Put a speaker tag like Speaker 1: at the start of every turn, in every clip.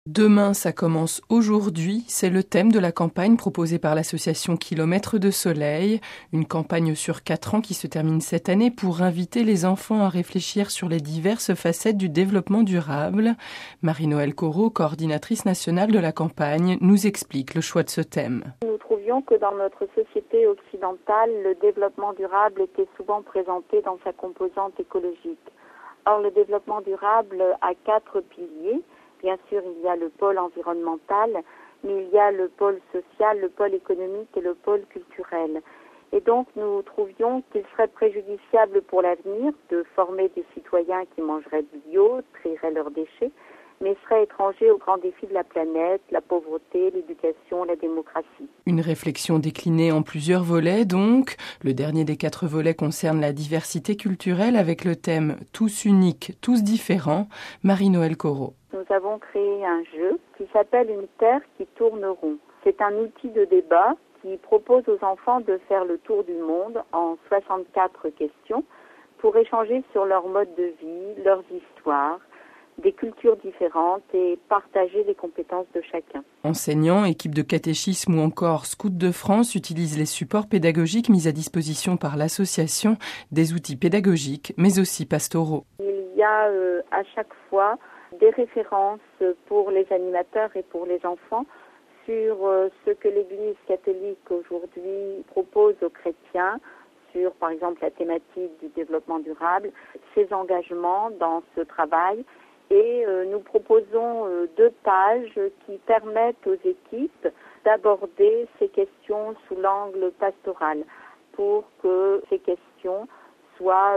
Speaker 1: Demain, ça commence aujourd'hui. C'est le thème de la campagne proposée par l'association Kilomètres de Soleil. Une campagne sur 4 ans qui se termine cette année pour inviter les enfants à réfléchir sur les diverses facettes du développement durable. Marie-Noëlle Corot, coordinatrice nationale de la campagne, nous explique le choix de ce thème.
Speaker 2: Nous trouvions que dans notre société occidentale, le développement durable était souvent présenté dans sa composante écologique. Or, le développement durable a 4 piliers. Bien sûr, il y a le pôle environnemental, mais il y a le pôle social, le pôle économique et le pôle culturel. Et donc, nous trouvions qu'il serait préjudiciable pour l'avenir de former des citoyens qui mangeraient bio, trieraient leurs déchets, mais seraient étrangers aux grands défis de la planète, la pauvreté, l'éducation, la démocratie.
Speaker 1: Une réflexion déclinée en plusieurs volets donc. Le dernier des 4 volets concerne la diversité culturelle avec le thème « Tous uniques, tous différents ». Marie-Noëlle Corot.
Speaker 2: Nous avons créé un jeu qui s'appelle Une Terre qui tourne rond. C'est un outil de débat qui propose aux enfants de faire le tour du monde en 64 questions pour échanger sur leur mode de vie, leurs histoires, des cultures différentes et partager les compétences de chacun.
Speaker 1: Enseignants, équipes de catéchisme ou encore Scouts de France utilisent les supports pédagogiques mis à disposition par l'association, des outils pédagogiques mais aussi pastoraux.
Speaker 2: Il y a à chaque fois des références pour les animateurs et pour les enfants sur ce que l'Église catholique aujourd'hui propose aux chrétiens, sur par exemple la thématique du développement durable, ses engagements dans ce travail. Et nous proposons 2 pages qui permettent aux équipes d'aborder ces questions sous l'angle pastoral pour que ces questions soient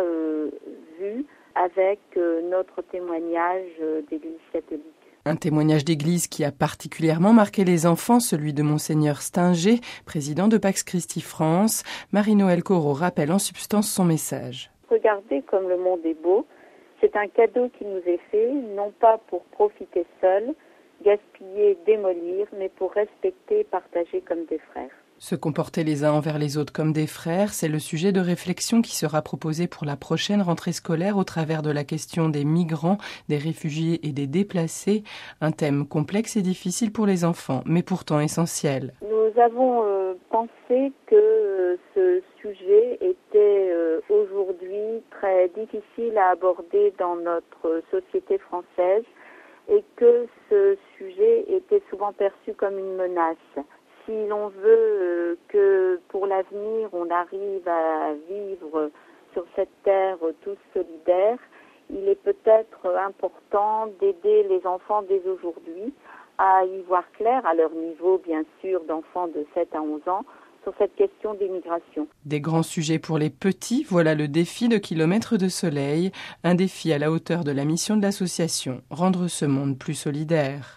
Speaker 2: vues avec notre témoignage d'Église catholique.
Speaker 1: Un témoignage d'église qui a particulièrement marqué les enfants, celui de Monseigneur Stinger, président de Pax Christi France. Marie-Noëlle Corot rappelle en substance son message.
Speaker 2: Regardez comme le monde est beau. C'est un cadeau qui nous est fait, non pas pour profiter seul, gaspiller, démolir, mais pour respecter et partager comme des frères.
Speaker 1: Se comporter les uns envers les autres comme des frères, c'est le sujet de réflexion qui sera proposé pour la prochaine rentrée scolaire au travers de la question des migrants, des réfugiés et des déplacés. Un thème complexe et difficile pour les enfants, mais pourtant essentiel.
Speaker 2: Nous avons pensé que ce sujet était aujourd'hui très difficile à aborder dans notre société française et que ce sujet était souvent perçu comme une menace. Si l'on veut que pour l'avenir on arrive à vivre sur cette terre tous solidaires, il est peut-être important d'aider les enfants dès aujourd'hui à y voir clair, à leur niveau bien sûr d'enfants de 7 à 11 ans, sur cette question des migrations.
Speaker 1: Des grands sujets pour les petits, voilà le défi de Kilomètres de Soleil, un défi à la hauteur de la mission de l'association, rendre ce monde plus solidaire.